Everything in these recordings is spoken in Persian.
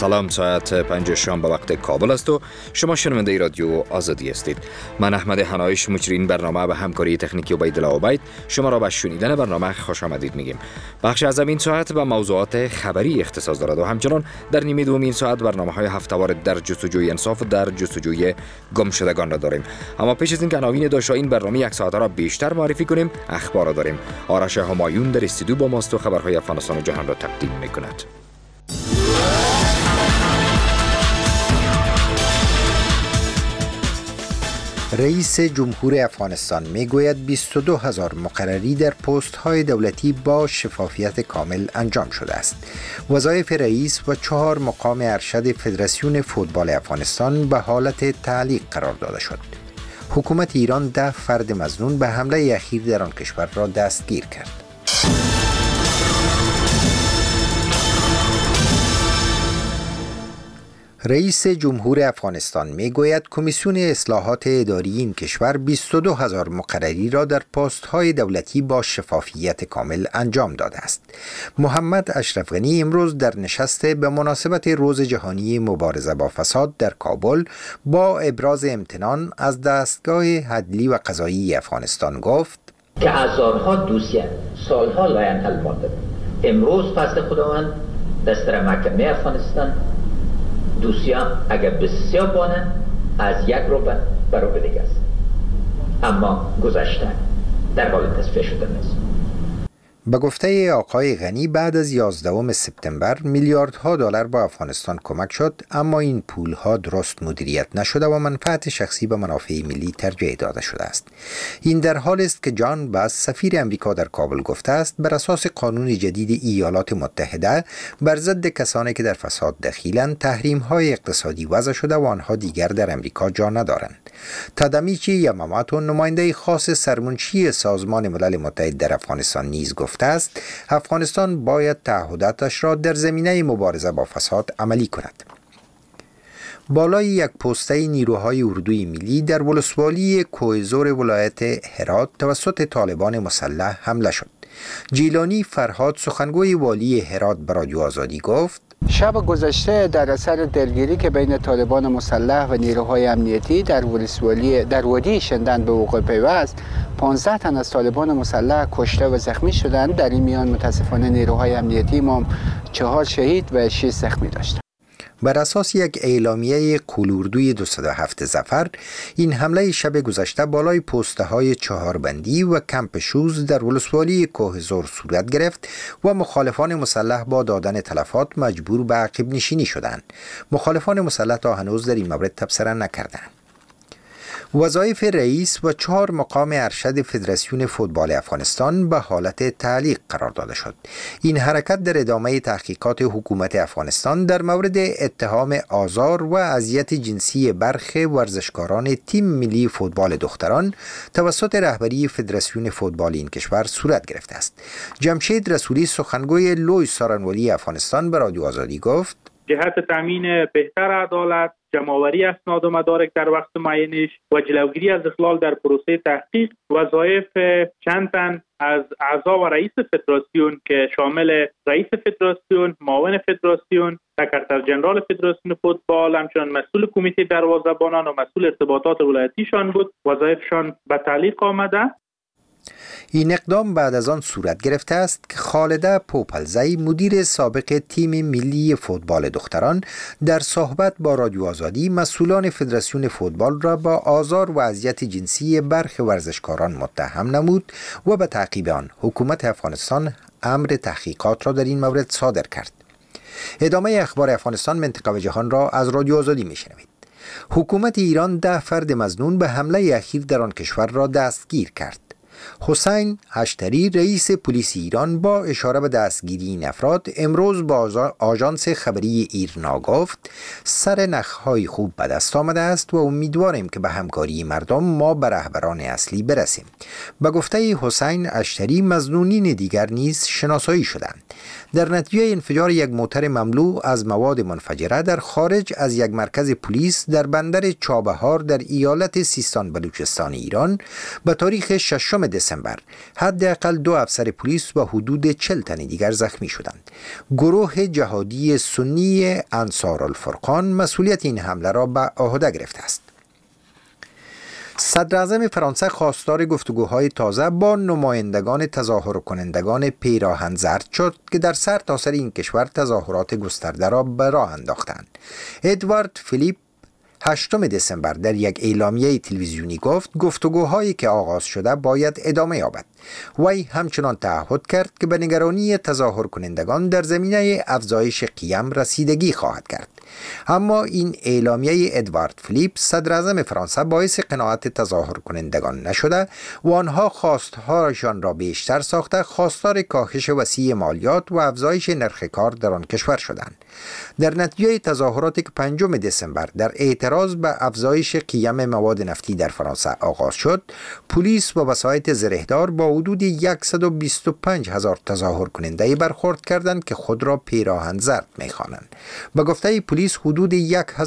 سلام، ساعت 5 شام به وقت کابل است و شما شنونده رادیو آزادی هستید. من احمد حنایش مجری برنامه به همکاری تکنیکی عبیدالله عبید شما را به شنیدن برنامه خوش آمدید میگیم. بخش از این ساعت به موضوعات خبری اختصاص دارد و همچنان در نیمه دوم این ساعت برنامه‌های هفته‌وار در جستجوی انصاف و در جستجوی گمشدگان را داریم. اما پیش از اینکه عناوین داشته این برنامه یک ساعته را بیشتر معرفی کنیم، اخبار را داریم. آرش همایون در استودیو با ماست و خبرهای افغانستان و جهان را تقدیم میکند. رئیس جمهور افغانستان میگوید 22,000 مقرری در پست های دولتی با شفافیت کامل انجام شده است. وظایف رئیس و 4 مقام ارشد فدراسیون فوتبال افغانستان به حالت تعلیق قرار داده شد. حکومت ایران 10 فرد مظنون به حمله اخیر در آن کشور را دستگیر کرد. رئیس جمهور افغانستان میگوید کمیسیون اصلاحات اداری این کشور 22,000 مقرری را در پست‌های دولتی با شفافیت کامل انجام داده است. محمد اشرف غنی امروز در نشست به مناسبت روز جهانی مبارزه با فساد در کابل با ابراز امتنان از دستگاه عدلی و قضایی افغانستان گفت که هزارها دوسیه سالها لاینحل مانده. امروز فضل خداوند دستور محکمه افغانستان دوسیه اگر بسیار بانه از 1 روبه برابر دیگه است، اما گذشته در حال تصفیه شده نیست. به گفته آقای غنی بعد از 11 سپتامبر میلیاردها دلار با افغانستان کمک شد، اما این پولها درست مدیریت نشده و منفعت شخصی به منافع ملی ترجیح داده شده است. این در حال است که جان باس سفیر امریکا در کابل گفته است بر اساس قانون جدید ایالات متحده بر ضد کسانی که در فساد دخیلند تحریم‌های اقتصادی وضع شده و آنها دیگر در امریکا جا ندارند. تادامیچی یاماماتو نماینده خاص سرمنشی سازمان ملل متحد در افغانستان نیز گفته است افغانستان باید تعهداتش را در زمینه مبارزه با فساد عملی کند. بالای یک پسته نیروهای اردوی ملی در ولسوالی کوهزور ولایت هرات توسط طالبان مسلح حمله شد. جیلانی فرهاد سخنگوی والی هرات به رادیو آزادی گفت شب گذشته در اثر درگیری که بین طالبان مسلح و نیروهای امنیتی در ولسوالی در وادی شندن به وقوع پیوست، 15 تن از طالبان مسلح کشته و زخمی شدند. در این میان متاسفانه نیروهای امنیتی ما 4 شهید و 6 زخمی داشتند. بر اساس یک اعلامیه قولوردوی 207 ظفر، این حمله شب گذشته بالای پسته های 4 بندی و کمپ شوز در ولسوالی کوهزور صورت گرفت و مخالفان مسلح با دادن تلفات مجبور به عقب نشینی شدند. مخالفان مسلح تا هنوز در این مورد تبصره نکردند. وظایف رئیس و 4 مقام ارشد فدراسیون فوتبال افغانستان به حالت تعلیق قرار داده شد. این حرکت در ادامه تحقیقات حکومت افغانستان در مورد اتهام آزار و اذیت جنسی برخی ورزشکاران تیم ملی فوتبال دختران توسط رهبری فدراسیون فوتبال این کشور صورت گرفته است. جمشید رسولی سخنگوی لوی سارنوالی افغانستان به رادیو آزادی گفت جهت تامین بهتر عدالت، جمع‌آوری اسناد و مدارک در وقت معینش و جلوگیری از اخلال در پروسه تحقیق، وظایف چند تن از اعضا و رئیس فدراسیون که شامل رئیس فدراسیون، معاون فدراسیون، سکرتر جنرال فدراسیون فوتبال، همچنین مسئول کمیته دروازه‌بانان و مسئول ارتباطات ولایتیشان بود، وظایفشان به تعلیق آمده. این اقدام بعد از آن صورت گرفته است که خالده پوپلزی مدیر سابق تیم ملی فوتبال دختران در صحبت با رادیو آزادی مسئولان فدراسیون فوتبال را با آزار و اذیت جنسی برخی ورزشکاران متهم نمود و به تعقیب آن حکومت افغانستان امر تحقیقات را در این مورد صادر کرد. ادامه اخبار افغانستان، منطقه و جهان را از رادیو آزادی میشنوید. حکومت ایران 10 فرد مظنون به حمله اخیر در آن کشور را دستگیر کرد. حسین اشتری رئیس پلیس ایران با اشاره به دستگیری این افراد امروز با آژانس خبری ایرنا گفت سر نخهای خوب به دست آمده است و امیدواریم که به همکاری مردم ما به رهبران اصلی برسیم. به گفته حسین اشتری مظنونین دیگر نیز شناسایی شدند. در نتیجه انفجار یک موتر مملو از مواد منفجره در خارج از یک مرکز پلیس در بندر چابهار در ایالت سیستان بلوچستان ایران به تاریخ 6 دسامبر حداقل 2 افسر پلیس و حدود 40 تن دیگر زخمی شدند. گروه جهادی سنی انصار الفرقان مسئولیت این حمله را به عهده گرفته است. صدر اعظم فرانسه خواستار گفتگوهای تازه با نمایندگان تظاهر کنندگان پیراهن زرد شد که در سرتاسر این کشور تظاهرات گسترده را به راه انداختند. ادوارد فیلیپ 8 دسامبر در یک اعلامیه تلویزیونی گفت گفتگوهایی که آغاز شده باید ادامه یابد. وی همچنان تعهد کرد که به نگرانی تظاهر کنندگان در زمینه افزایش قیم رسیدگی خواهد کرد. اما این اعلامیه ادوارد فیلیپ صدر اعظم فرانسه باعث قناعت تظاهر کنندگان نشده و آنها خواستهایشان را بیشتر ساخته خواستار کاهش وسیع مالیات و افزایش نرخ کار در آن کشور شدند. در نتیجه تظاهراتی که 5 دسامبر در اعتراض به افزایش قیم مواد نفتی در فرانسه آغاز شد، پلیس و وسایط زرهدار با حدود 125,000 تظاهر کننده برخورد کردند که خود را پیراهن زرد می‌خوانند. به گفته پلیس حدود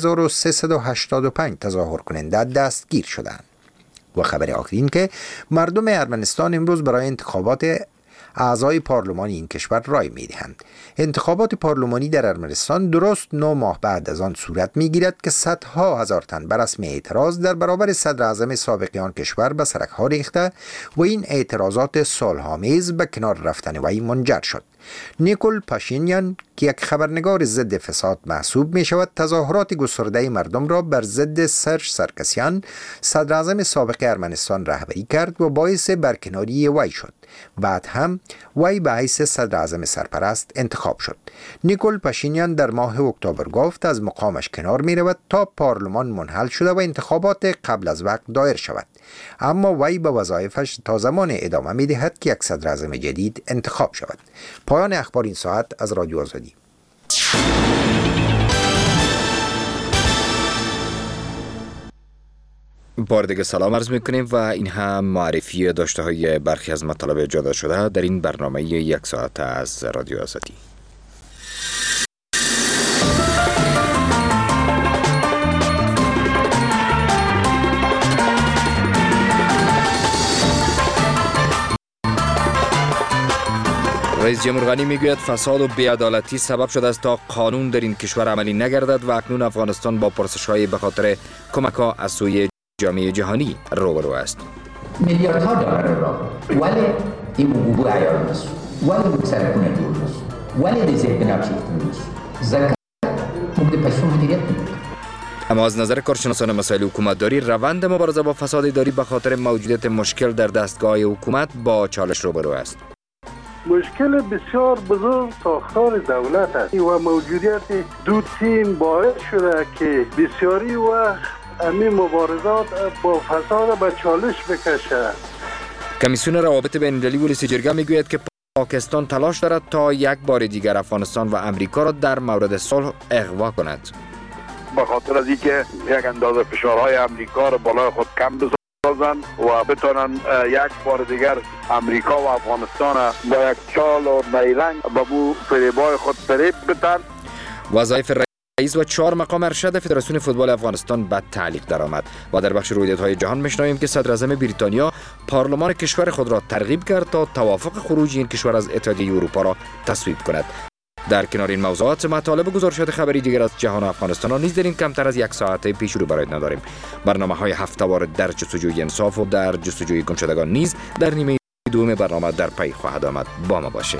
1385 تظاهر کننده دستگیر شدند. و خبر آخرین که مردم ارمنستان امروز برای انتخابات اعضای پارلمان این کشور رای می‌دهند. انتخابات پارلمانی در ارمنستان درست 9 ماه بعد از آن صورت می‌گیرد که صدها هزار تن بر رسم اعتراض در برابر صدر اعظم سابق آن کشور به سرک‌ها ریخته و این اعتراضات صلح‌آمیز به کنار رفتن وی منجر شد. نیکول پاشینیان که یک خبرنگار ضد فساد محسوب می شود تظاهرات گسترده مردم را بر ضد سرژ سرکسیان صدر اعظم سابق ارمنستان رهبری کرد و باعث برکناری وی شد. بعد هم وی به حیث صدر اعظم سرپرست انتخاب شد. نیکول پاشینیان در ماه اکتبر گفت از مقامش کنار می رود تا پارلمان منحل شده و انتخابات قبل از وقت دایر شود. اما وی به وظایفش تا زمان ادامه می دهد که یک صدر اعظم جدید انتخاب شود. پایان اخبار این ساعت از رادیو آزادی. بار دیگه سلام عرض میکنیم و این هم معرفی داشته های برخی از مطالب جدا شده در این برنامه 1 ساعت از رادیو آزادی. رئیس جمهور غنی میگوید فساد و بی‌عدالتی سبب شده است تا قانون در این کشور عملی نگردد و اکنون افغانستان با پرسش‌های به خاطر کمک‌ها از سوی جامعه جهانی روبرو است. میلیاردها دلار را ولی این حقوق عیال نیست، ولی بود سرکونه دور نیست، ولی دیزه بنابشید نیست، زکر مقد پشون مدیریت نیست. اما از نظر کارشناسان مسائل حکومتداری روند مبارزه با فساد اداری به خاطر موجودیت مشکل در دستگاه حکومت با چالش روبرو است. مشکل بسیار بزرگ ساختار دولت است و موجودیت دو تیم باعث شده که بسیاری وقت همین مبارزات با فساد به چالش بکشد. کمیسیون روابط بین‌المللی و رئیس جرگه میگوید که پاکستان تلاش دارد تا یک بار دیگر افغانستان و امریکا را در مورد صلح اغوا کند. به خاطر از اینکه یک اندازه فشارهای امریکا را بالای خود کم بسازند و بتونن یک بار دیگر امریکا و افغانستان با یک چال و نیرنگ به بو فریبای خود فریب بدن. وظایف رئیس و 4 مقام ارشد فدراسیون فوتبال افغانستان به تعلیق درآمد و در بخش رویدادهای جهان میشنویم که صدر اعظم بریتانیا پارلمان کشور خود را ترغیب کرد تا توافق خروج این کشور از اتحادیه اروپا را تصویب کند. در کنار این موضوعات مطالب و گزارشات خبری دیگر از جهان و افغانستان را نیز در این کمتر از 1 ساعت پیش رو برای نداریم. برنامه‌های هفته‌وار در جستجوی انصاف و در جستجوی گمشدگان نیز در نیمه دوم برنامه در پی خواهد آمد. با ما باشید.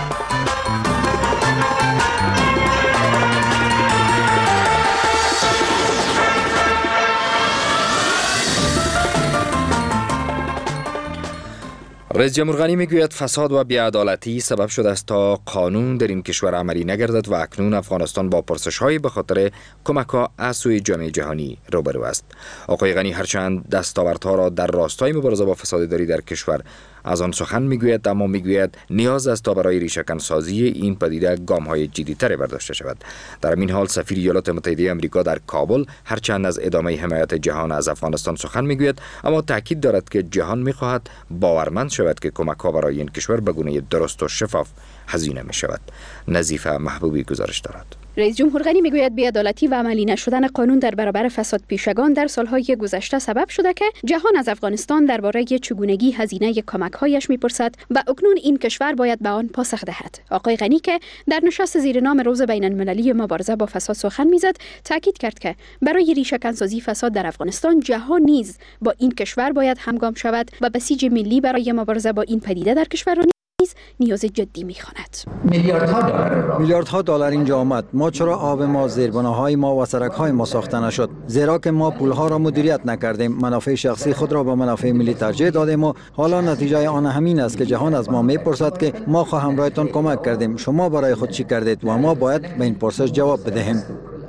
رئیس جمهور غنی میگوید فساد و بی‌عدالتی سبب شده است تا قانون در این کشور عملی نگردد و اکنون افغانستان با پرسش‌هایی به خاطر کمک‌ها از سوی جامعه جهانی روبرو است. آقای غنی هرچند دستاوردها را در راستای مبارزه با فساد اداری در کشور از آن سخن میگوید، اما میگوید نیاز است تا برای ریشه‌کن سازی این پدیده گام‌های جدی‌تری برداشته شود. در این حال سفیر ایالات متحده آمریکا در کابل هرچند از ادامه حمایت جهان از افغانستان سخن میگوید، اما تاکید دارد که جهان میخواهد باورمند شود که کمک‌ها برای این کشور به گونه درست و شفاف هزینه می‌شود. نظیفه محبوبی گزارش دارد. رئیس جمهور غنی میگوید بی‌عدالتی و عملی نشدن قانون در برابر فساد پیشگان در سالهای گذشته سبب شده که جهان از افغانستان درباره چگونگی هزینه کمک‌هایش میپرسد و اکنون این کشور باید به آن پاسخ دهد. آقای غنی که در نشست زیر نام روز بین‌المللی مبارزه با فساد سخن میزد، تاکید کرد که برای ریشه‌کنسازی فساد در افغانستان جهان نیز با این کشور باید همگام شود و بسیج ملی برای مبارزه با این پدیده در کشور نیاز جدی می‌خواند. میلیاردها دلار اینجا آمد. ما چرا آب ما، زیربناهای ما و سرک‌های ما ساخته نشد؟ زیرا که ما پولها را مدیریت نکردیم، منافع شخصی خود را به منافع ملی ترجیح دادیم و حالا نتیجه آن همین است که جهان از ما میپرسد که ما همراهتان کمک کردیم، شما برای خود چی کردید؟ و ما باید به این پرسش جواب بدهیم.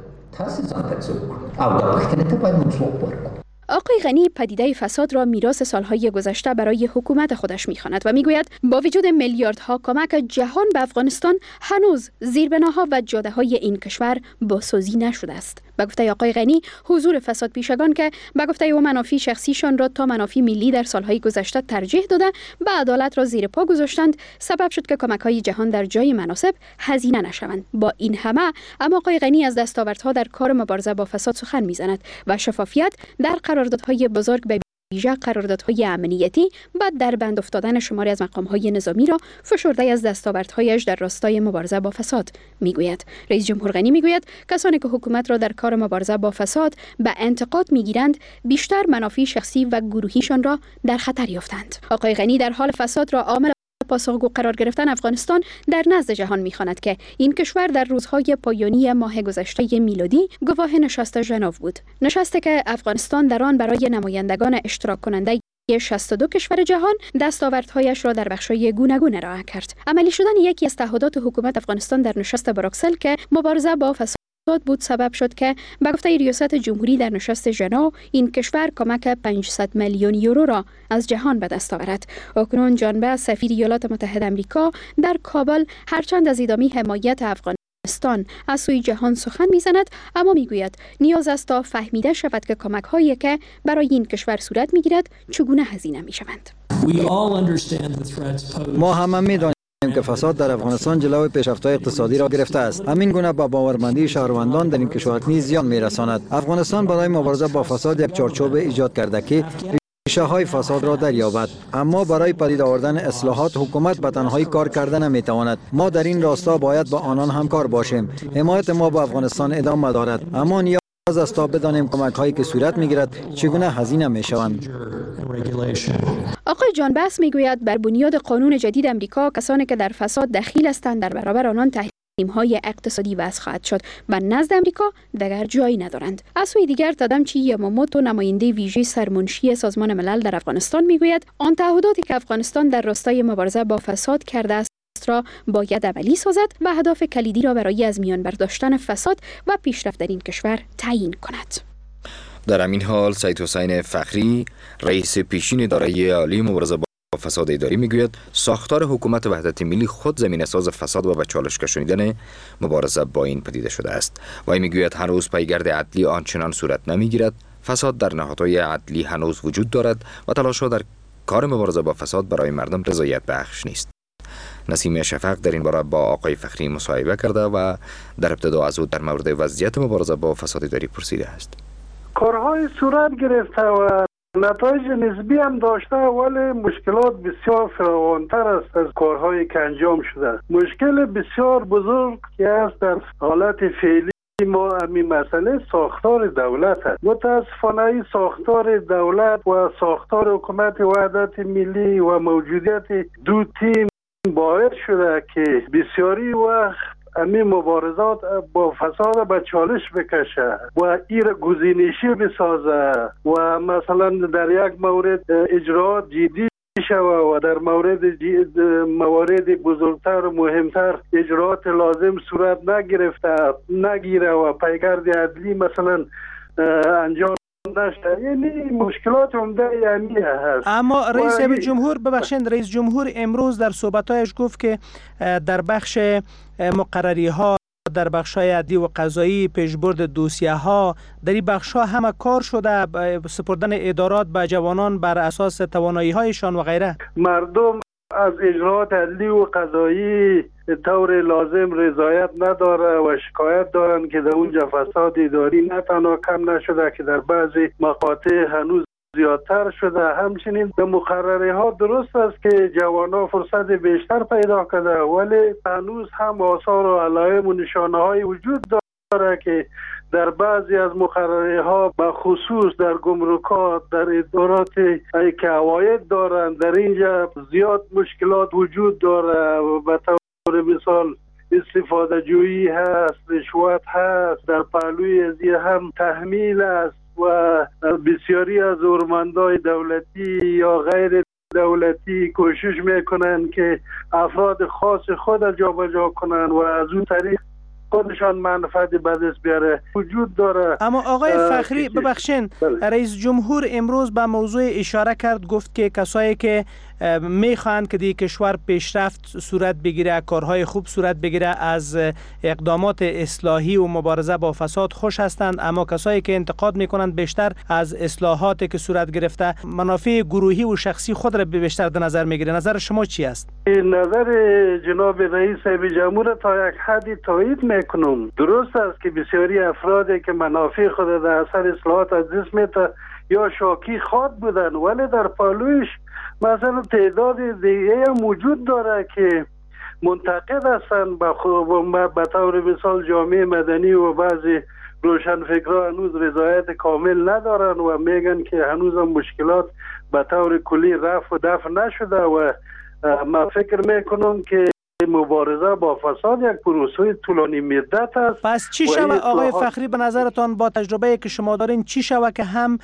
آقای غنی پدیده فساد را میراث سالهای گذشته برای حکومت خودش می‌خواند و میگوید با وجود میلیاردها کمک جهان به افغانستان هنوز زیربناها و جاده‌های این کشور بازسازی نشده است. به گفته آقای غنی، حضور فساد پیشگان که به گفته او منافع شخصیشان را تا منافع ملی در سالهای گذشته ترجیح داده به عدالت را زیر پا گذاشتند، سبب شد که کمک‌های جهان در جای مناسب هزینه نشوند. با این همه اما آقای غنی از دستاوردها در کار مبارزه با فساد سخن می‌زند و شفافیت در قراردادهای بزرگ به ویژه قراردادهای امنیتی و در بند افتادن شماری از مقام‌های نظامی را فشرده از دستاوردهایش در راستای مبارزه با فساد میگوید. رئیس جمهور غنی میگوید کسانی که حکومت را در کار مبارزه با فساد به انتقاد میگیرند بیشتر منافع شخصی و گروهیشان را در خطر یافتند. آقای غنی در حال فساد را عامل پاسخگو قرار گرفتن افغانستان در نزد جهان می‌خواند که این کشور در روزهای پایانی ماه گذشته میلادی گواه نشست ژنو بود. نشستی که افغانستان در آن برای نمایندگان اشتراک کننده 62 کشور جهان دستاوردهایش را در بخش‌های گوناگون ارائه کرد. عملی شدن یکی از تعهدات حکومت افغانستان در نشست بروکسل که مبارزه با فساد بود سبب شد که به گفته ریاست جمهوری در نشست ژنو این کشور کمک 500 میلیون یورو را از جهان به دست آورد. اکنون جانبه سفیر ایالات متحده آمریکا در کابل هرچند از ادامه حمایت افغانستان از سوی جهان سخن میزند، اما میگوید نیاز است تا فهمیده شود که کمک هایی که برای این کشور صورت میگیرد چگونه هزینه میشوند. ما همه میدانیم که فساد در افغانستان جلوی پیشرفت‌های اقتصادی را گرفته است. همین گونه با باورمندی شهروندان در این کشور نیز زیان می‌رساند. افغانستان برای مبارزه با فساد یک چارچوب ایجاد کرده که ریشه‌های فساد را دریابد، اما برای پدید آوردن اصلاحات حکومت به تنهایی کار کرده نمی‌تواند. ما در این راستا باید با آنان همکار باشیم. حمایت ما با افغانستان ادامه دارد، اما نیاز است تا بدانیم کمک‌هایی که صورت می‌گیرد چگونه هزینه می‌شوند. آقای جان بس میگوید بر بنیاد قانون جدید امریکا کسانی که در فساد دخیل هستند در برابر آنان تحریم‌های اقتصادی وضع خواهد شد و نزد امریکا دیگر جایی ندارند. از سوی دیگر تادامچی یاماموتو نماینده ویژه سرمنشی سازمان ملل در افغانستان میگوید آن تعهداتی که افغانستان در راستای مبارزه با فساد کرده است را باید عملی سازد و اهداف کلیدی را برای از میان برداشتن فساد و پیشرفت در این کشور تعیین کند. در همین حال سید حسین فخری رئیس پیشین اداره عالی مبارزه با فساد اداری میگوید ساختار حکومت وحدت ملی خود زمینه ساز فساد و به چالش کشانیدن مبارزه با این پدیده شده است. وی میگوید هنوز پیگرد عدلی آنچنان صورت نمیگیرد، فساد در نهادهای عدلی هنوز وجود دارد و تلاش‌ها در کار مبارزه با فساد برای مردم رضایت بخش نیست. نسیم شفق در این باره با آقای فخری مصاحبه کرده و در ابتدا از او در مورد وضعیت مبارزه با فساد اداری پرسیده است. کارهای صورت گرفته و نتایج نسبی هم داشته، ولی مشکلات بسیار فراوانتر است از کارهایی که انجام شده. مشکل بسیار بزرگ که است در حالت فعلی ما همین مسئله ساختار دولت است. متاسفانه این ساختار دولت و ساختار حکومت وحدت ملی و موجودیت دو تیم باعث شده که بسیاری وقت همین مبارزات با فساد به چالش بکشه و این گزینشی بسازه و مثلا در یک مورد اجراات جدی شوه و در موارد بزرگتر و مهمتر اجراات لازم صورت نگیره و پیگرد عدلی مثلا انجام نشه. یعنی مشکلات عمده یعنی هست. اما رئیس جمهور امروز در صحبتایش گفت که در بخش مقرری ها، در بخش های عدلی و قضایی، پیشبرد دوسیه ها، در این بخش ها همه کار شده، سپردن ادارات به جوانان بر اساس توانایی هایشان و غیره. مردم از اجرات عدلی و قضایی طور لازم رضایت نداره و شکایت دارن که در اونجا فساد اداری نه تنها کم نشده که در بعضی مقاطع هنوز زیادتر شده. همچنین در مقرره ها درست است که جوانان فرصت بیشتر پیدا کرده، ولی هنوز هم آثار و علائم و نشانه های وجود داره که در بعضی از مقرره ها به خصوص در گمرکات، در ادارات که عواید دارند، در اینجا زیاد مشکلات وجود داره. به طور مثال استفاده جویی هست، رشوت هست، در پهلوی ازی هم تحمیل است و بسیاری از هنرمندان دولتی یا غیر دولتی کوشش میکنن که افراد خاص خود جابجا کنن و از اون طریق خودشان منفعت به دست بیاره وجود داره. اما آقای فخری ببخشین، رئیس جمهور امروز به موضوع اشاره کرد، گفت که کسایی که میخواهند که دی کشور پیشرفت صورت بگیره، کارهای خوب صورت بگیره، از اقدامات اصلاحی و مبارزه با فساد خوش هستند، اما کسایی که انتقاد میکنند بیشتر از اصلاحاتی که صورت گرفته منافع گروهی و شخصی خود را بیشتر در نظر میگیره. نظر شما چی است؟ نظر جناب رئیس جمهور تا یک حدی تایید میکنم. درست است که بسیاری افرادی که منافع خود در اثر اصلاحات از دست میده یا شاکی خواد بودن، ولی در پالویش مثلا تعداد دیگه موجود داره که منتقد هستن به طور مثال جامعه مدنی و بعضی روشنفکران هنوز رضایت کامل ندارن و میگن که هنوز هم مشکلات به طور کلی رفع و دفع نشده و من فکر میکنم که مبارزه با فساد یک پروسه طولانی مدت است. پس چی شود آقای فخری به نظرتان با تجربه که شما دارین، چی شود که هم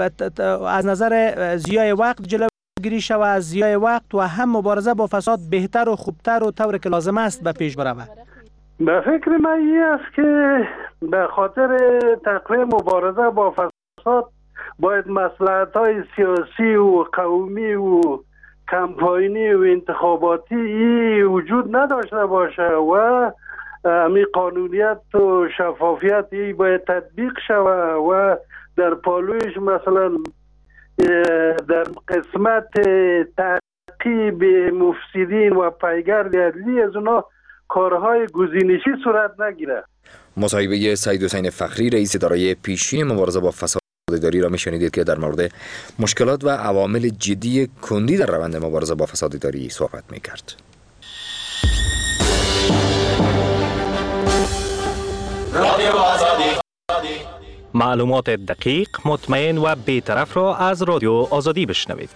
از نظر ضیاع وقت جلوگیری شود از ضیاع وقت و هم مبارزه با فساد بهتر و خوبتر و طور که لازم است به پیش برود؟ به فکر من این است که به خاطر تقویت مبارزه با فساد باید مصلحت‌های سیاسی و قومی و کمپاینی و انتخاباتی وجود نداشته باشه و می قانونیت و شفافیت باید تطبیق شود و در پالویش مثلا در قسمت تعقیب مفسدین و پیگرد عدلی از اونا کارهای گزینشی صورت نگیره. مصاحبه سید حسین فخری رئیس اداره پیشی مبارزه با فساد اداری را میشنیدید که در مورد مشکلات و عوامل جدی کندی در روند مبارزه با فساد اداری صحبت میکرد. معلومات دقیق، مطمئن و بی‌طرف را از رادیو آزادی بشنوید.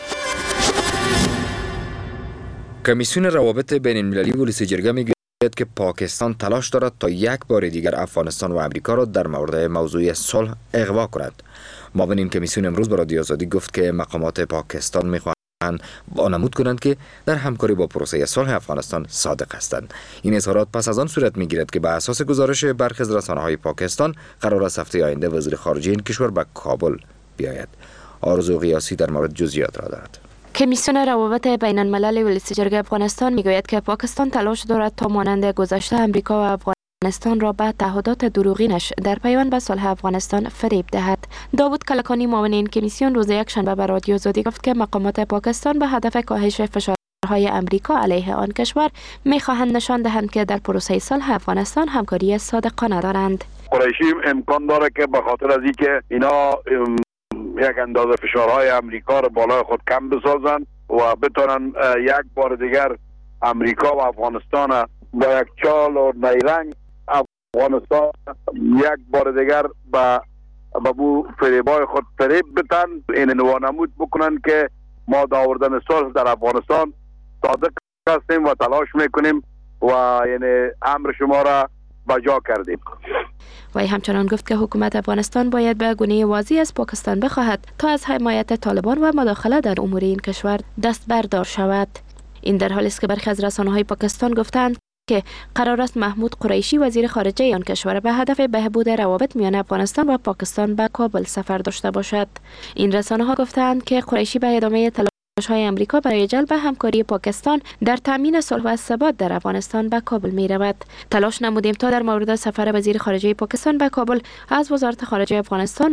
کمیسیون روابط بین المللی پلیس جرگه میگوید که پاکستان تلاش دارد تا یک بار دیگر افغانستان و امریکا را در مورد موضوع صلح اغوا کند. معاون این کمیسیون امروز به رادیو آزادی گفت که مقامات پاکستان میخواهند وانمود کنند که در همکاری با پروسه صلح افغانستان صادق هستند. این اظهارات پس از آن صورت میگیرد که به اساس گزارش برخی از رسانه‌های پاکستان قرار است هفته آینده وزیر خارجه این کشور به کابل بیاید. آرزو قیاسی در مورد جزئیات را دارد. کمیسیون روابط بین الملل ولایت جرگه افغانستان میگوید که پاکستان تلاش دارد تا مانند گذشته امریکا و افغانستان را به تعهدات دروغینش در پیوند به صلح افغانستان فریب دهد. داوود کلکانی معاون این کمیسیون روز یکشنبه به رادیو آزادی گفت که مقامات پاکستان به هدف کاهش فشارهای امریکا علیه آن کشور میخواهند نشان دهند که در پروسه صلح افغانستان همکاری صادقانه دارند. قریشی امکان داره که به خاطر از اینکه اینا یک اندازه فشارهای امریکا را بالای خود کم بسازن و بتونن یک بار دیگر امریکا و افغانستان با یک چال و نیرنگ افغانستان یک بار دیگر به بو فریبای خود فریب بتن، این نوانمود بکنن که ما داوردن صلح در افغانستان صادق هستیم و تلاش میکنیم و یعنی امر شما را بجا کردیم. وی همچنان گفت که حکومت افغانستان باید به گونه واضح از پاکستان بخواهد تا از حمایت طالبان و مداخله در امور این کشور دست بردار شود. این در حالی است که برخی از رسانه‌های پاکستان گفتند که قرار است محمود قریشی وزیر خارجه آن کشور به هدف بهبود روابط میان افغانستان و پاکستان به کابل سفر داشته باشد. این رسانه‌ها گفتند که قریشی به ادامه تلاش‌های امریکا برای جلب همکاری پاکستان در تامین صلح و ثبات در افغانستان به کابل می‌رود. تلاش نمودیم تا در مورد سفر وزیر خارجه پاکستان به کابل از وزارت خارجه افغانستان معلومات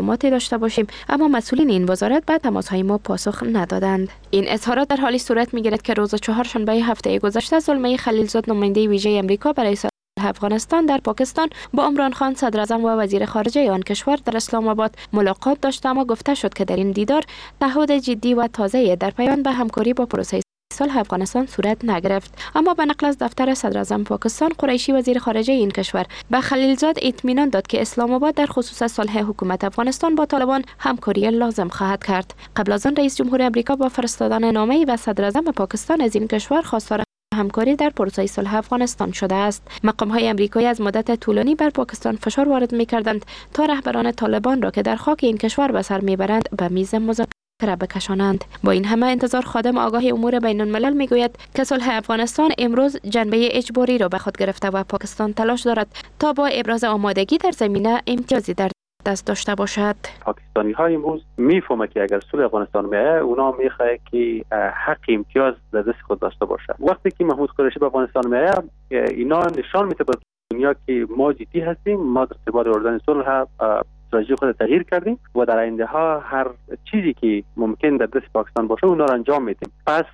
معلوماتی داشته باشیم، اما مسئولین این وزارت به تماس‌های ما پاسخ ندادند. این اظهارات در حالی صورت می‌گیرد که روز چهارشنبه هفته گذشته زلمه خلیلزاد نماینده ویژه امریکا برای صلح افغانستان در پاکستان با عمران خان صدر اعظم و وزیر خارجه آن کشور در اسلام آباد ملاقات داشت، اما گفته شد که در این دیدار تعهد جدی و تازه در پیوند به همکاری با پروسه صلح افغانستان صورت نگرفت. اما به نقل از دفتر صدر اعظم پاکستان، قریشی وزیر خارجه این کشور به خلیلزاد اطمینان داد که اسلام آباد در خصوص صلح حکومت افغانستان با طالبان همکاری لازم خواهد کرد. قبل از آن رئیس جمهور امریکا با فرستادن نامه‌ای به صدر اعظم پاکستان از این کشور خواستار همکاری در پروسه صلح افغانستان شده است. مقام‌های امریکایی از مدت طولانی بر پاکستان فشار وارد می‌کردند تا رهبران طالبان را که در خاک این کشور به سر میبرند به میز مذاکره بکشانند. با این همه انتظار خادم آگاه امور بین الملل میگوید که صلح افغانستان امروز جنبه اجباری را به خود گرفته و پاکستان تلاش دارد تا با ابراز آمادگی در زمینه امتیازی در دست داشته باشد. پاکستانی ها امروز میفهمه که اگر صلح افغانستان میاد اونا میخواه که حق امتیاز در دست خود داشته باشد. وقتی که محمود قریشی به افغانستان میاد اینا نشان میده به دنیا که ما جدی هستیم، ما در ارتباط اردن صلح استراتژی خود تغییر کردیم و در آینده ها هر چیزی که ممکن در دست پاکستان باشه اونا را انجام میدیم. پس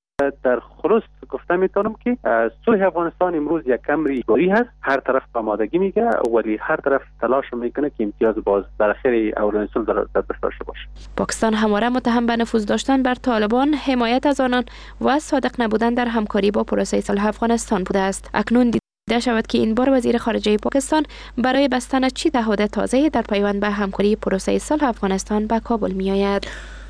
در خلاص گفته میتونم که صلح افغانستان امروز یک امر اجباری هست، هر طرف آمادگی میگه ولی هر طرف تلاش میکنه که امتیاز باز در اخیر اولین صلح در دست داشته باشه. پاکستان همواره متهم به نفوذ داشتن بر طالبان، حمایت از آنان و صادق نبودن در همکاری با پروسه صلح افغانستان بوده است. اکنون دیده شود که این بار وزیر خارجه پاکستان برای بستن چی تعهد تازه در پیوند به همکاری پروسه صلح افغانستان به کابل میآید.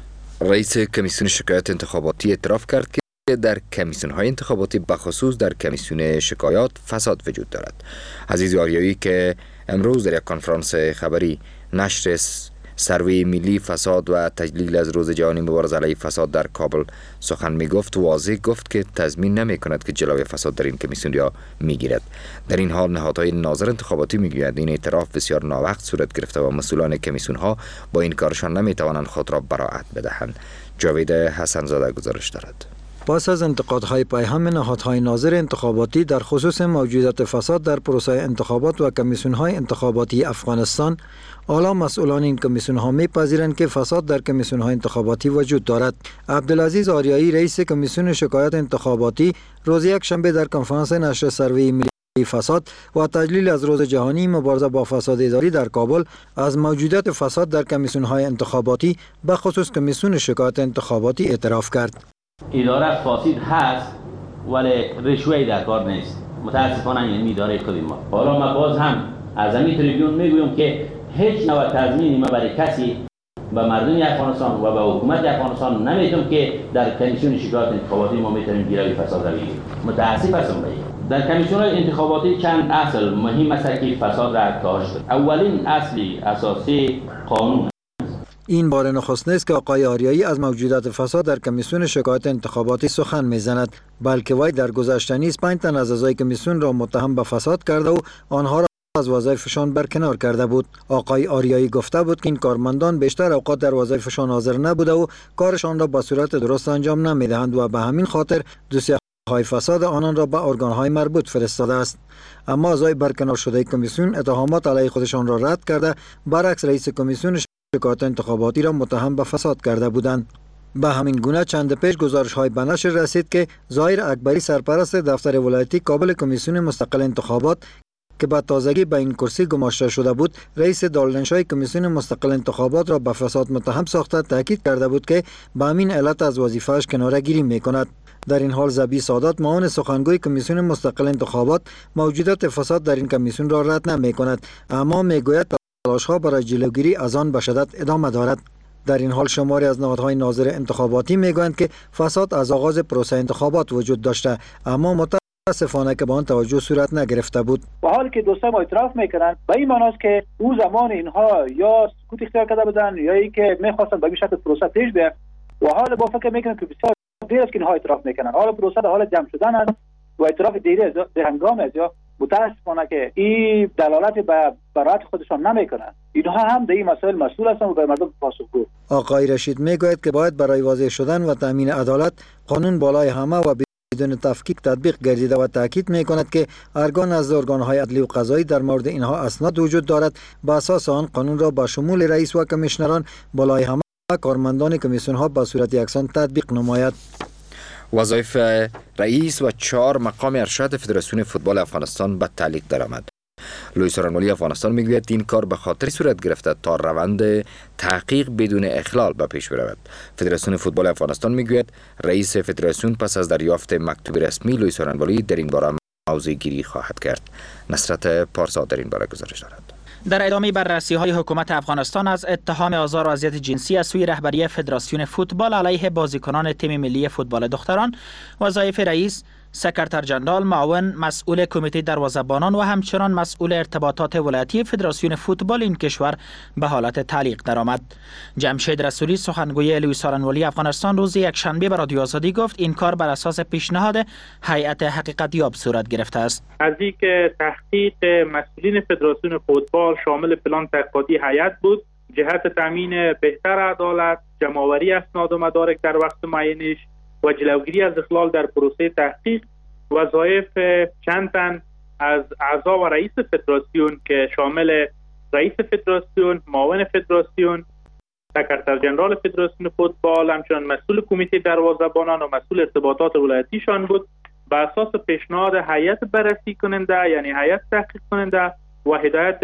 رئیس کمیسیون شکایات انتخاباتی اعتراف کرد که در کمیسیون‌های انتخاباتی بخصوص در کمیسیون شکایات فساد وجود دارد. عزیز آریایی که امروز در یک کنفرانس خبری نشر سروی ملی فساد و تجلیل از روز جهانی مبارزه علیه فساد در کابل سخن میگفت، واضح گفت که تضمین نمی کند که جلوی فساد در این کمیسیون را میگیرد. در این حال نهادهای ناظر انتخاباتی میگوید این اعتراف بسیار ناوقت صورت گرفته و مسئولان کمیسیون ها با این کارشان نمیتوانند خود را براءت بدهند. جاوید حسن‌زاده گزارش دارد. پس از انتقادهای پیهم نهادهای ناظر انتخاباتی در خصوص موجودیت فساد در پروسه انتخابات و کمیسیون‌های انتخاباتی افغانستان، حالا مسئولان این کمیسیون‌ها می‌پذیرند که فساد در کمیسیون‌های انتخاباتی وجود دارد. عبدالعزیز آریایی رئیس کمیسیون شکایات انتخاباتی روز یکشنبه در کنفرانس نشر سروی ملی فساد و تجلیل از روز جهانی مبارزه با فساد اداری در کابل از موجودیت فساد در کمیسیون‌های انتخاباتی به خصوص کمیسیون شکایات انتخاباتی اعتراف کرد. اداره فاسد هست ولی رشوه‌ای در کار نیست. متاسفانه این اداره خود ما. حالا ما باز هم از این تریبیون میگویم که هیچ نوع تضمینی ما برای کسی به مردم افغانستان و به حکومت افغانستان نمیدیم که در کمیسیون شکایات انتخاباتی ما میتونیم جلوی فساد را بگیریم. متاسف هستم در کمیسیون انتخاباتی چند اصل مهم است که فساد را کاهش دهد. اولین اصلی اساسی قانون. این بار نخست نیست که آقای آریایی از موجودیت فساد در کمیسیون شکایات انتخاباتی سخن میزند، بلکه وی در گذشته نیز 5 تن از اعضای کمیسیون را متهم به فساد کرده و آنها را از وظایفشان برکنار کرده بود. آقای آریایی گفته بود که این کارمندان بیشتر اوقات در وظایفشان حاضر نبوده و کارشان را به صورت درست انجام نمیدهند و به همین خاطر دوسیه‌های فساد آنان را به ارگان‌های مربوط فرستاده است. اما اعضای برکنار شده کمیسیون اتهامات علیه خودشان را رد کرده، برعکس رئیس کمیسیون شکایات انتخاباتی را متهم به فساد کرده بودند. به همین گونه چند پیش گزارش‌های به نشر رسید که ظاهر اکبری سرپرست دفتر ولایتی کابل کمیسیون مستقل انتخابات که به تازگی به این کرسی گماشته شده بود، رئیس دارالانشای کمیسیون مستقل انتخابات را به فساد متهم ساخته تاکید کرده بود که به همین علت از وظیفه‌اش کناره‌گیری می‌کند. در این حال زبی سادات معاون سخنگوی کمیسیون مستقل انتخابات موجودیت فساد در این کمیسیون را رد نمی‌کند، اما می‌گوید تلاش‌ها برای جلوگیری از آن به شدت ادامه دارد. در این حال شماری از نهادهای ناظر انتخاباتی میگویند که فساد از آغاز پروسه انتخابات وجود داشته، اما متاسفانه که به آن توجه صورت نگرفته بود. و حالی که دوستان ما اعتراف میکنند به این معنی است که او زمان اینها یا سکوت اختیار کرده بودند یا اینکه میخواستند به این شکل پروسه پیش بره و حال با فکر میکنند که بسیار دیر است که اینها اعتراف میکنند. حال پروسه در حال جمع شدن است و اعتراف دیری به هنگام است یا متاسفانه که این دلالت به برات خودشان نمیکنند. اینها هم در این مسائل مسئول هستند و به مردم پاسخگو. آقای رشید میگوید که باید برای واضح شدن و تامین عدالت قانون بالای همه و بدون تفکیک تطبیق گردیده و تاکید می‌کند که ارگان از ارگان‌های عدلی و قضایی در مورد اینها اسناد وجود دارد. با اساس آن قانون را با شمول رئیس و کمیشنران بالای همه کارمندان کمیسیون‌ها به صورت یکسان تطبیق نماید. وظایف رئیس و 4 مقام ارشد فدراسیون فوتبال افغانستان به تعلیق درآمد. لوی سارنوالی افغانستان میگوید این کار به خاطر صورت گرفته تا روند تحقیق بدون اخلال به پیش برود. فدراسیون فوتبال افغانستان میگوید رئیس فدراسیون پس از دریافت مکتوب رسمی لوی سارنوالی در این باره موضع گیری خواهد کرد. نصرت پارسا در این باره گزارش دارد. در ادامه بررسی‌های حکومت افغانستان از اتهام آزار و اذیت جنسی از سوی رهبری فدراسیون فوتبال علیه بازیکنان تیم ملی فوتبال دختران، وظایف رئیس، سکرتر جنرال، معاون، مسئول کمیته دروازه‌بانان و همچنان مسئول ارتباطات ولایتی فدراسیون فوتبال این کشور به حالت تعلیق درآمد. جمشید رسولی سخنگوی لوی سارنوالی افغانستان روز یکشنبه به رادیو آزادی گفت این کار بر اساس پیشنهاد هیئت حقیقت یاب صورت گرفته است. از اینکه تحقیق مسئولین فدراسیون فوتبال شامل پلان تحقیقاتی هیئت بود، جهت تامین بهتر عدالت، جمع‌آوری اسناد و مدارک در وقت معینش و جلوگیری از اخلال در پروسه تحقیق، وظایف چند تن از اعضا و رئیس فدراسیون که شامل رئیس فدراسیون، معاون فدراسیون، سکرتر جنرال فدراسیون فوتبال، همچنان مسئول کمیته دروازه‌بانان و مسئول ارتباطات ولایتیشان بود، به اساس پیشنهاد هیئت بررسی کننده یعنی هیئت تحقیق کننده و هدایت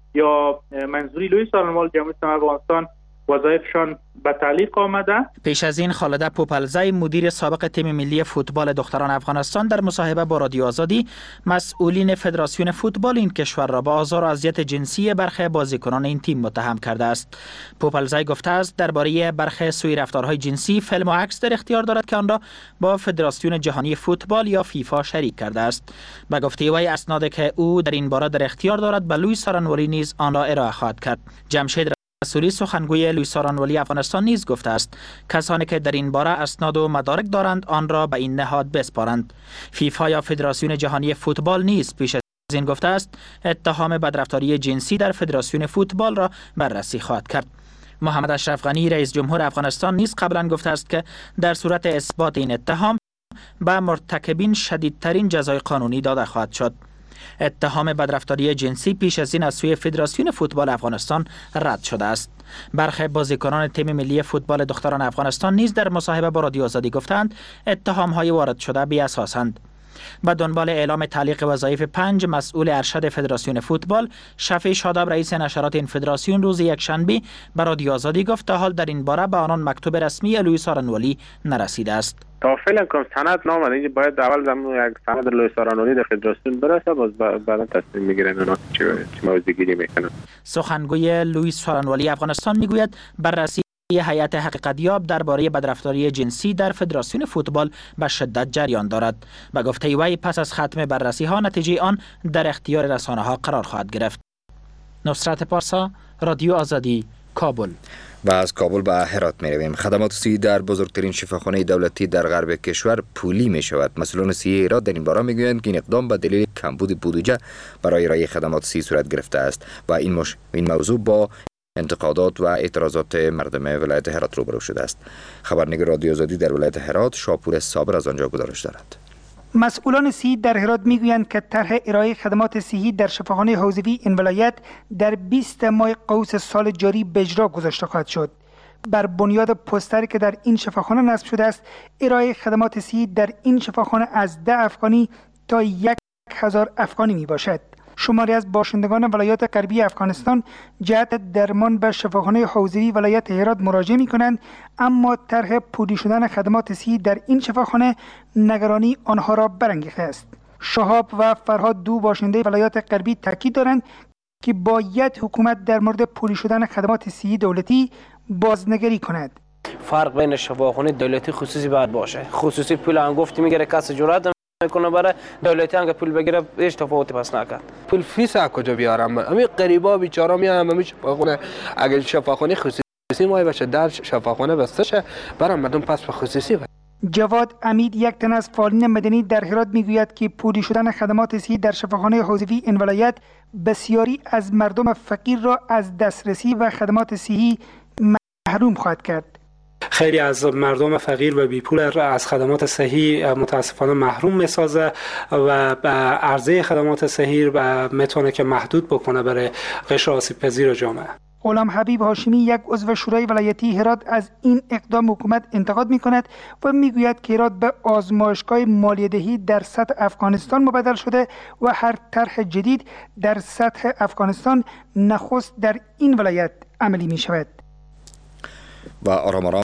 یا منظوری لوی سارنوال جمهوری اسلامی افغانستان وظایفشان به تعلیق آمده. پیش از این خالده پوپلزی مدیر سابق تیم ملی فوتبال دختران افغانستان در مصاحبه با رادیو آزادی مسئولین فدراسیون فوتبال این کشور را به آزار و اذیت جنسی برخی بازیکنان این تیم متهم کرده است. پوپلزی گفته است درباره برخی سوء رفتارهای جنسی فیلم و عکس در اختیار دارد که آن را با فدراسیون جهانی فوتبال یا فیفا شریک کرده است. به گفته وی اسنادی که او در این باره در اختیار دارد به لوی سارنوالی نیز آن را ارائه خواهد کرد. جمشید رسولی سخنگوی لوی سارنوالی افغانستان نیز گفته است کسانی که در این باره اسناد و مدارک دارند آن را به این نهاد بسپارند. فیفا یا فدراسیون جهانی فوتبال نیز پیش از این گفته است اتهام بدرفتاری جنسی در فدراسیون فوتبال را بررسی خواهد کرد. محمد اشرف غنی رئیس جمهور افغانستان نیز قبلا گفته است که در صورت اثبات این اتهام به مرتکبین شدیدترین جزای قانونی داده خواهد شد. اتهام بدرفتاری جنسی پیش از این از سوی فدراسیون فوتبال افغانستان رد شده است. برخی بازیکنان تیم ملی فوتبال دختران افغانستان نیز در مصاحبه با رادیو آزادی گفتند اتهام‌های وارد شده بی‌اساسند. به دنبال اعلام تعلیق وظایف 5 مسئول ارشد فدراسیون فوتبال، شفیع شاداب رئیس نشرات این فدراسیون روز یکشنبه به رادیو آزادی گفت تا حال در این باره به آنان مکتوب رسمی لوی سارنوالی نرسیده است. تا فعلا که سند نامده اینجا باید اول زمان یک سند لوی سارنوالی در فدراسیون برسه باز بعدا تصمیم میگیرن اونا چه موضوع گیری میکنن. سخنگوی لوی سارنوالی افغانستان میگوید بررسی هیئت حقیقت یاب درباره بدرفتاری جنسی در فدراسیون فوتبال به شدت جریان دارد. به گفته وی پس از ختم بررسی ها نتیجه آن در اختیار رسانه ها قرار خواهد گرفت. نصرت پارسا، رادیو آزادی، کابل. و از کابل به هرات می رویم. خدمات صحی در بزرگترین شفاخانه دولتی در غرب کشور پولی می شود. مسئولان صحی هرات در این باره می گویند که این اقدام به دلیل کمبود بودجه برای ارائه خدمات صحی صورت گرفته است و این موضوع با انتقادات و اعتراضات مردم ولایت هرات روبرو شده است. خبرنگار رادیو آزادی در ولایت هرات شاپور صابر از آنجا گزارش دارد. مسئولان صحی در هرات میگویند که طرح ارائه خدمات صحی در شفاخانه حوزوی این ولایت در 20 ماه قوس سال جاری به اجرا گذاشته خواهد شد. بر بنیاد پوستری که در این شفاخانه نصب شده است، ارائه خدمات صحی در این شفاخانه از 10 افغانی تا 1000 افغانی می باشد. شماری از باشندگان ولایات غربی افغانستان جهت درمان به شفاخانه حوزوی ولایت هرات مراجعه می کنند، اما طرح پولی شدن خدمات صحی در این شفاخانه نگرانی آنها را برانگیخته است. شهاب و فرهاد دو باشنده ولایات غربی تاکید دارند که باید حکومت در مورد پولی شدن خدمات صحی دولتی بازنگری کند. فرق بین شفاخانه دولتی خصوصی باید باشه. خصوصی پول انگفتی میگیره، کسی جرأت میکنه برای دولتی هم که پول بگیره هیچ تفاوتی پس نکرد. پول فیس از کجا بیارم؟ همین غریبا بیچارا میان همین شفاخانه، اگه شفاخانه خصوصی مای باشه در شفاخانه بسته شه برای مردم پس به خصوصی باشه. جواد امید یک تن از فعالین مدنی در هرات میگوید که پولی شدن خدمات صحی در شفاخانه حوزوی این ولایت بسیاری از مردم فقیر را از دسترسی و خدمات صحی محروم خواهد کرد. خیلی از مردم فقیر و بیپول از خدمات صحی متاسفانه محروم میسازه و عرضه خدمات صحی میتونه که محدود بکنه برای قشر آسیب پذیر جامعه. غلام حبیب هاشمی، یک عضو شورای ولایتی هرات، از این اقدام حکومت انتقاد می‌کند و میگوید که هرات به آزمایشگاه مالیه‌دهی در سطح افغانستان مبدل شده و هر طرح جدید در سطح افغانستان نخست در این ولایت عملی می‌شود. و آرام